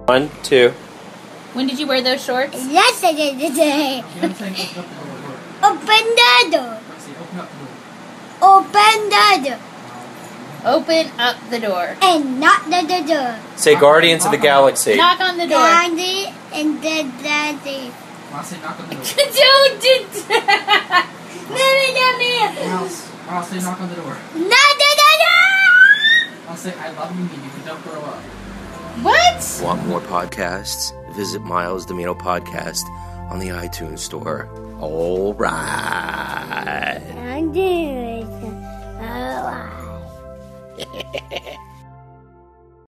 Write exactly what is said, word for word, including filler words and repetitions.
One, two. When did you wear those shorts? Yesterday. Okay, I'm saying open up the door. Open the door. Say, open up the door. Open up the door. And not the, the door. Say Guardians of the Galaxy. Knock on the door. Daddy and the daddy. Mouse, say knock on the door. Don't do that. Mommy, mommy. Mouse, Mouse, say knock on the door. Not the, the door. Mouse, say I love you, Mimi, but don't grow up. What? Want more podcasts? Visit Miles Domino Podcast on the iTunes Store. All right. I'm doing